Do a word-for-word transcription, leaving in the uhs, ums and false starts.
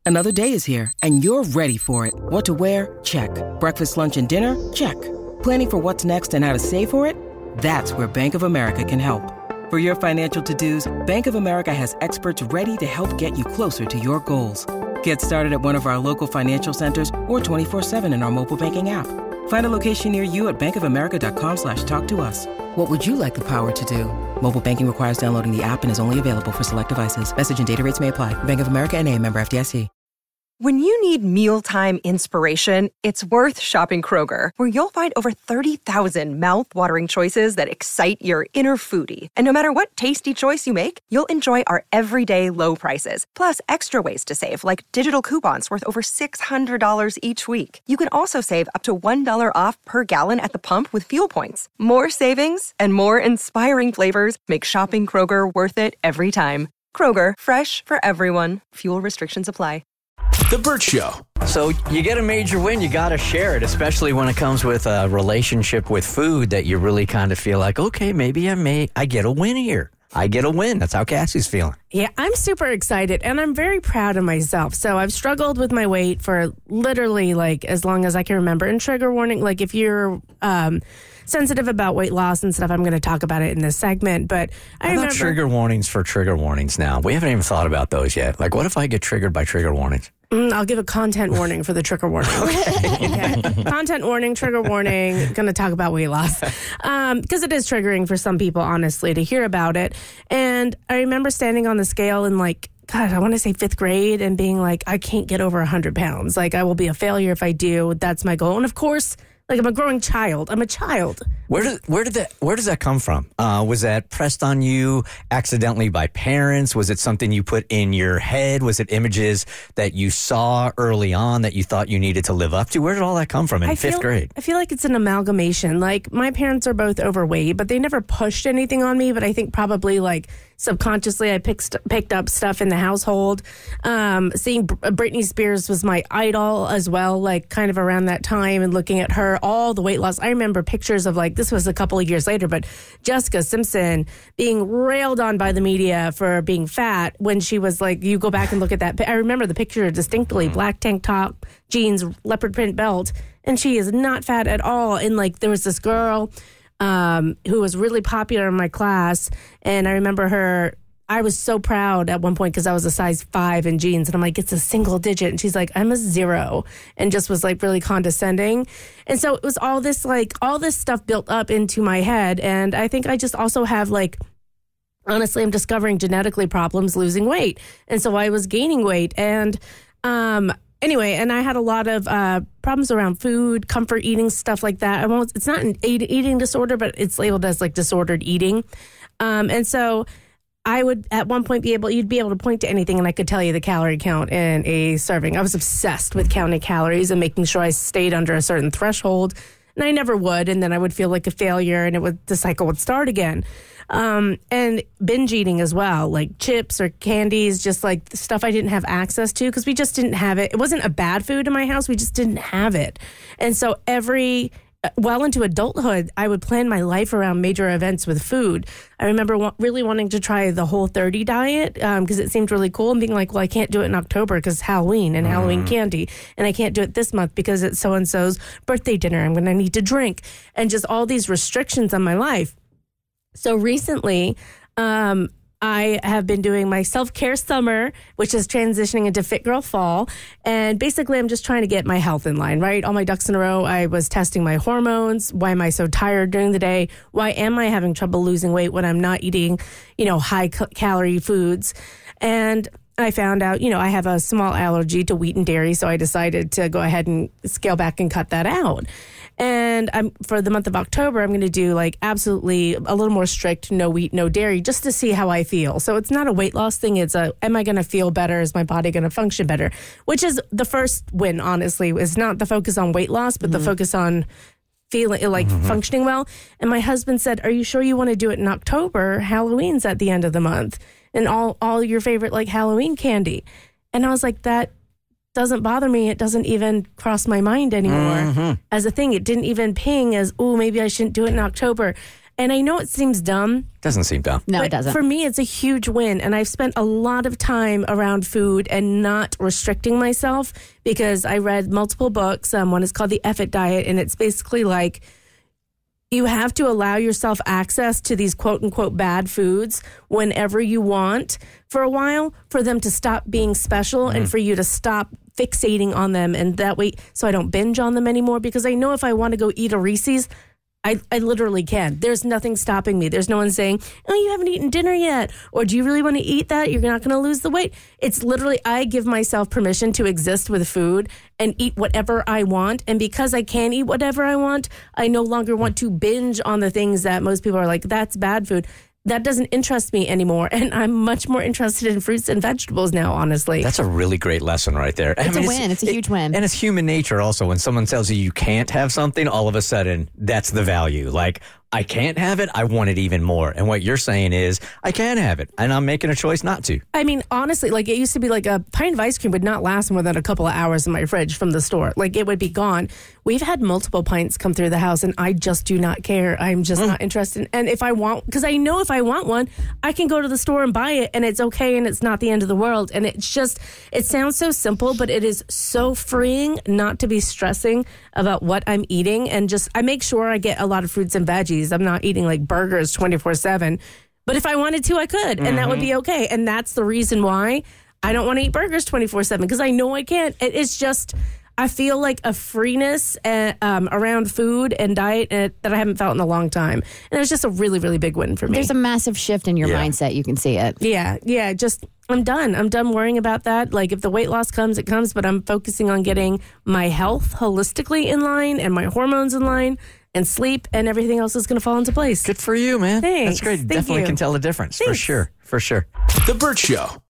Another day is here, and you're ready for it. What to wear? Check. Breakfast, lunch, and dinner? Check. Planning for what's next and how to save for it? That's where Bank of America can help. For your financial to-dos, Bank of America has experts ready to help get you closer to your goals. Get started at one of our local financial centers or twenty-four seven in our mobile banking app. Find a location near you at bankofamerica.com slash talk to us. What would you like the power to do? Mobile banking requires downloading the app and is only available for select devices. Message and data rates may apply. Bank of America N A, member F D I C. When you need mealtime inspiration, it's worth shopping Kroger, where you'll find over thirty thousand mouth-watering choices that excite your inner foodie. And no matter what tasty choice you make, you'll enjoy our everyday low prices, plus extra ways to save, like digital coupons worth over six hundred dollars each week. You can also save up to one dollar off per gallon at the pump with fuel points. More savings and more inspiring flavors make shopping Kroger worth it every time. Kroger, fresh for everyone. Fuel restrictions apply. The Burt Show. So you get a major win, you got to share it, especially when it comes with a relationship with food that you really kind of feel like, okay, maybe I may, I get a win here. I get a win. That's how Cassie's feeling. Yeah, I'm super excited, and I'm very proud of myself. So I've struggled with my weight for literally, like, as long as I can remember. And trigger warning, like, if you're um, sensitive about weight loss and stuff, I'm going to talk about it in this segment. But I How remember... about trigger warnings for trigger warnings now? We haven't even thought about those yet. Like, what if I get triggered by trigger warnings? Mm, I'll give a content warning for the trigger warning. Okay. Okay. Content warning, trigger warning, going to talk about weight loss. Um, because it is triggering for some people, honestly, to hear about it. And I remember standing on the scale in, like, God, I want to say fifth grade and being like, I can't get over one hundred pounds. Like, I will be a failure if I do. That's my goal. And of course, like, I'm a growing child. I'm a child. Where did where did that where does that come from? Uh, was that pressed on you accidentally by parents? Was it something you put in your head? Was it images that you saw early on that you thought you needed to live up to? Where did all that come from in I fifth feel, grade? I feel like it's an amalgamation. Like, my parents are both overweight, but they never pushed anything on me. But I think probably, like, subconsciously I picked picked up stuff in the household. Um, seeing Britney Spears was my idol as well, like, kind of around that time, and looking at her, all the weight loss. I remember pictures of, like, this was a couple of years later, but Jessica Simpson being railed on by the media for being fat when she was, like, you go back and look at that. I remember the picture distinctly, black tank top, jeans, leopard print belt, and she is not fat at all. And, like, there was this girl um, who was really popular in my class, and I remember her, I was so proud at one point because I was a size five in jeans, and I'm like, it's a single digit. And she's like, I'm a zero, and just was, like, really condescending. And so it was all this, like, all this stuff built up into my head. And I think I just also have, like, honestly, I'm discovering genetically problems losing weight. And so I was gaining weight. And um, anyway, and I had a lot of uh, problems around food, comfort eating, stuff like that. I won't, it's not an eating disorder, but it's labeled as, like, disordered eating. Um, and so I would at one point be able, you'd be able to point to anything and I could tell you the calorie count in a serving. I was obsessed with counting calories and making sure I stayed under a certain threshold, and I never would. And then I would feel like a failure, and it would, the cycle would start again. Um, and binge eating as well, like chips or candies, just like the stuff I didn't have access to because we just didn't have it. It wasn't a bad food in my house. We just didn't have it. And so every well into adulthood, I would plan my life around major events with food. I remember wa- really wanting to try the Whole thirty diet because um, it seemed really cool, and being like, well, I can't do it in October because Halloween and mm. Halloween candy, and I can't do it this month because it's so-and-so's birthday dinner. I'm going to need to drink, and just all these restrictions on my life. So recently, um, I have been doing my self-care summer, which is transitioning into Fit Girl Fall. And basically, I'm just trying to get my health in line, right? All my ducks in a row. I was testing my hormones. Why am I so tired during the day? Why am I having trouble losing weight when I'm not eating, you know, high-calorie foods? And I found out, you know, I have a small allergy to wheat and dairy, so I decided to go ahead and scale back and cut that out. And I'm, for the month of October, I'm going to do like absolutely a little more strict, no wheat, no dairy, just to see how I feel. So it's not a weight loss thing. It's a, am I going to feel better? Is my body going to function better? Which is the first win, honestly, is not the focus on weight loss, but mm-hmm. the focus on feeling like mm-hmm. functioning well. And my husband said, are you sure you want to do it in October? Halloween's at the end of the month, and all, all your favorite like Halloween candy. And I was like, that doesn't bother me. It doesn't even cross my mind anymore mm-hmm. as a thing. It didn't even ping as, oh, maybe I shouldn't do it in October. And I know it seems dumb. Doesn't seem dumb. No, but it doesn't. For me, it's a huge win. And I've spent a lot of time around food and not restricting myself because I read multiple books. Um, one is called The F It Diet, and it's basically like you have to allow yourself access to these quote unquote bad foods whenever you want for a while for them to stop being special mm-hmm. and for you to stop fixating on them. And that way, so I don't binge on them anymore because I know if I want to go eat a Reese's, I, I literally can. There's nothing stopping me. There's no one saying, oh, you haven't eaten dinner yet. Or do you really want to eat that? You're not going to lose the weight. It's literally, I give myself permission to exist with food and eat whatever I want. And because I can eat whatever I want, I no longer want to binge on the things that most people are like, that's bad food. That doesn't interest me anymore. And I'm much more interested in fruits and vegetables now, honestly. That's a really great lesson right there. It's I mean, a win. It's, it's a huge it, win. And it's human nature also. When someone tells you you can't have something, all of a sudden, that's the value. Like, I can't have it. I want it even more. And what you're saying is, I can have it. And I'm making a choice not to. I mean, honestly, like it used to be like a pint of ice cream would not last more than a couple of hours in my fridge from the store. Like it would be gone. We've had multiple pints come through the house and I just do not care. I'm just mm. not interested. And if I want, because I know if I want one, I can go to the store and buy it and it's okay and it's not the end of the world. And it's just, it sounds so simple, but it is so freeing not to be stressing about what I'm eating. And just, I make sure I get a lot of fruits and veggies. I'm not eating like burgers twenty-four seven, but if I wanted to, I could, and mm-hmm. that would be okay. And that's the reason why I don't want to eat burgers twenty-four seven, because I know I can't. It, it's just, I feel like a freeness uh, um, around food and diet uh, that I haven't felt in a long time. And it's just a really, really big win for me. There's a massive shift in your yeah. mindset. You can see it. Yeah, yeah, just, I'm done. I'm done worrying about that. Like, if the weight loss comes, it comes, but I'm focusing on getting my health holistically in line and my hormones in line and sleep, and everything else is going to fall into place. Good for you, man. Thanks. That's great. Thank Definitely you. can tell the difference. Thanks. For sure. For sure. The Bert Show.